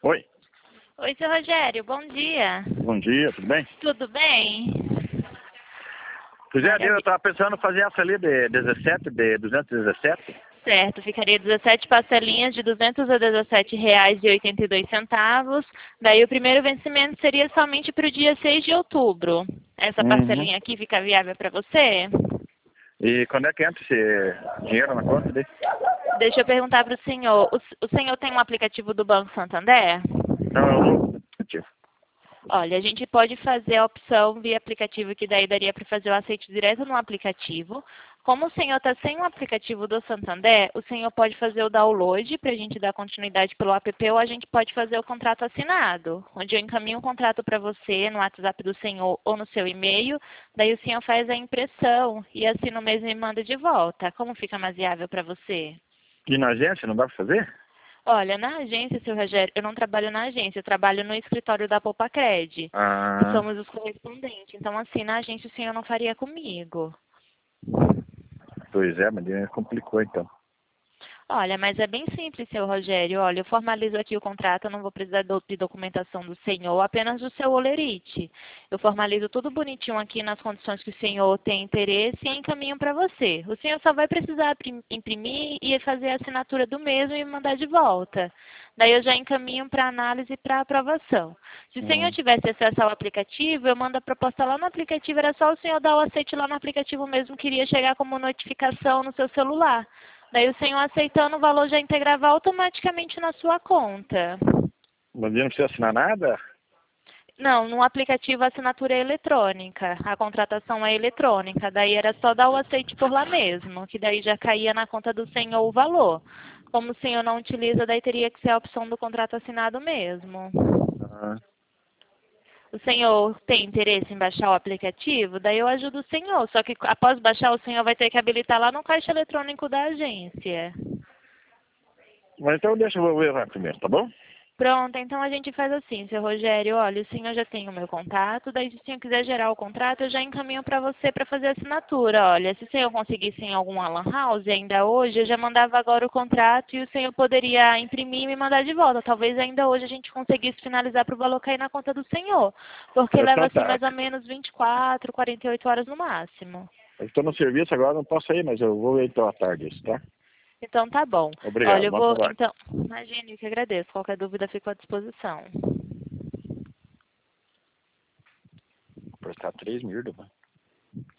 Oi, Oi, seu Rogério, bom dia. bom dia, tudo bem? Tudo bem? Rogério, eu Maravilha. estava pensando em fazer essa ali de 17, de 217. Certo, ficaria 17 parcelinhas de R$ 217,82. Daí o primeiro vencimento seria somente para o dia 6 de outubro. Essa Uhum. parcelinha aqui fica viável para você? E quando é que entra esse dinheiro na conta dele? Deixa eu perguntar para o senhor. O senhor tem um aplicativo do Banco Santander? Não, é o novo aplicativo. Olha, a gente pode fazer a opção via aplicativo, que daí daria para fazer o aceite direto no aplicativo. Como o senhor está sem o aplicativo do Santander, o senhor pode fazer o download para a gente dar continuidade pelo app, ou a gente pode fazer o contrato assinado, onde eu encaminho o contrato para você no WhatsApp do senhor ou no seu e-mail, daí o senhor faz a impressão e assina o mesmo e manda de volta. Como fica mais viável para você? E na agência não dá para fazer? Olha, na agência, seu Rogério, eu não trabalho na agência, eu trabalho no escritório da Popacred, que Ah, somos os correspondentes. Então, assim, na agência o senhor não faria comigo. pois é, mas complicou então. Olha, mas é bem simples, seu Rogério. Olha, eu formalizo aqui o contrato, eu não vou precisar de documentação do senhor, apenas do seu olerite. Eu formalizo tudo bonitinho aqui nas condições que o senhor tem interesse e encaminho para você. O senhor só vai precisar imprimir e fazer a assinatura do mesmo e mandar de volta. Daí eu já encaminho para análise e para aprovação. Se o senhor Hum. tivesse acesso ao aplicativo, eu mando a proposta lá no aplicativo, era só o senhor dar o aceite lá no aplicativo mesmo, que iria chegar como notificação no seu celular. Daí o senhor aceitando, o valor já integrava automaticamente na sua conta. Mas ele não precisa assinar nada? Não, no aplicativo a assinatura é eletrônica, a contratação é eletrônica, daí era só dar o aceite por lá mesmo, que daí já caía na conta do senhor o valor. Como o senhor não utiliza, daí teria que ser a opção do contrato assinado mesmo. Ah, O senhor tem interesse em baixar o aplicativo? Daí eu ajudo o senhor, só que após baixar o senhor vai ter que habilitar lá no caixa eletrônico da agência. mas então deixa eu ver lá primeiro, tá bom? Pronto, então a gente faz assim, seu Rogério, olha, o senhor já tem o meu contato, daí se o senhor quiser gerar o contrato, eu já encaminho para você para fazer a assinatura. Olha, se o senhor conseguisse em alguma lan house ainda hoje, eu já mandava agora o contrato e o senhor poderia imprimir e me mandar de volta. Talvez ainda hoje a gente conseguisse finalizar para o valor cair na conta do senhor, porque leva Então assim tá. mais ou menos 24, 48 horas no máximo. Eu estou no serviço agora, não posso ir, mas eu vou ir então à tarde, isso, tá? Então tá bom. Olha, Obrigado, eu bom vou, trabalho. então, imagine, eu que agradeço. Qualquer dúvida fico à disposição. Vou prestar 3 mil, mano.